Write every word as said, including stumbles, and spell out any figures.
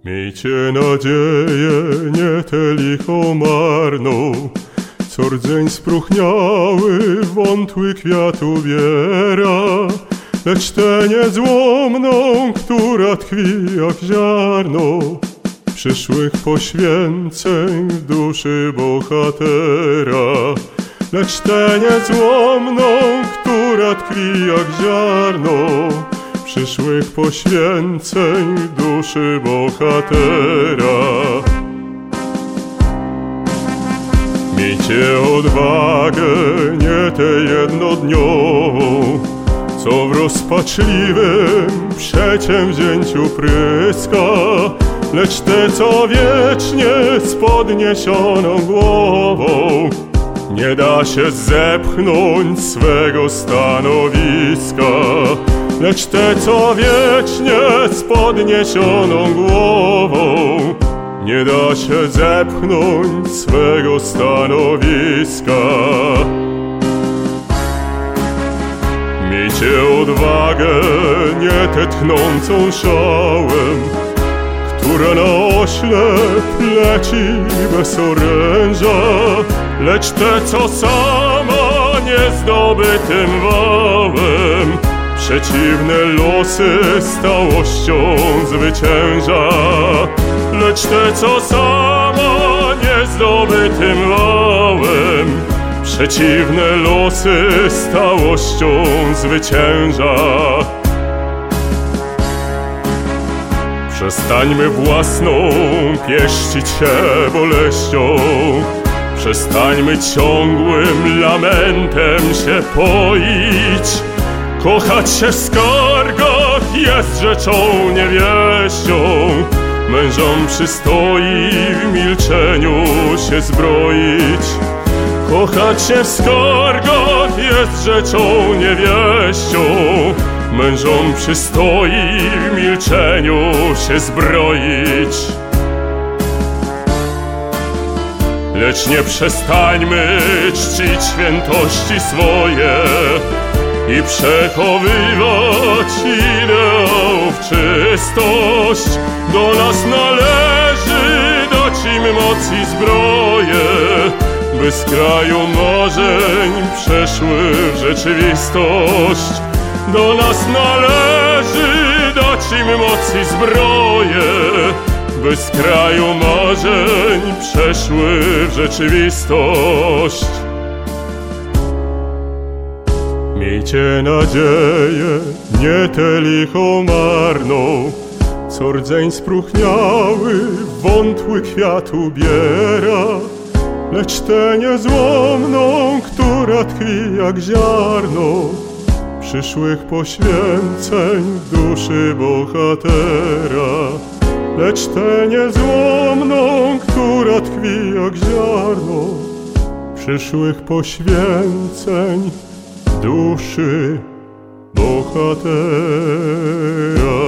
Miejcie nadzieję, nie tę lichą marną, co rdzeń spróchniały, wątły kwiat ubiera, lecz tę niezłomną, która tkwi jak ziarno przyszłych poświęceń w duszy bohatera. Lecz tę niezłomną, która tkwi jak ziarno przyszłych poświęceń w duszy bohatera. Miejcie odwagę, nie tę jednodniową, co w rozpaczliwym przedsięwzięciu pryska, lecz tę, co wiecznie z podniesioną głową nie da się zepchnąć swego stanowiska. Lecz tę, co wiecznie z podniesioną głową nie da się zepchnąć swego stanowiska. Miejcie odwagę, nie tę tchnącą szałem, która na oślep leci bez oręża, lecz tę, co sama niezdobytym wałem przeciwne losy stałością zwycięża. Lecz tę, co sama niezdobytym wałem przeciwne losy stałością zwycięża. Przestańmy własną pieścić się boleścią, przestańmy ciągłym lamentem się poić. Kochać się w skargach jest rzeczą niewieścią, mężom przystoi w milczeniu się zbroić. Kochać się w skargach jest rzeczą niewieścią, mężom przystoi w milczeniu się zbroić. Lecz nie przestańmy czcić świętości swoje i przechowywać ideałów czystość. Do nas należy dać im moc i zbroję, by z kraju marzeń przeszły w rzeczywistość. Do nas należy dać im moc i zbroję, by z kraju marzeń przeszły w rzeczywistość. Miejcie nadzieję, nie tę lichą marną, co rdzeń spróchniały, wątły kwiat ubiera, lecz tę niezłomną, która tkwi jak ziarno przyszłych poświęceń w duszy bohatera. Lecz tę niezłomną, która tkwi jak ziarno przyszłych poświęceń duszy bohatera.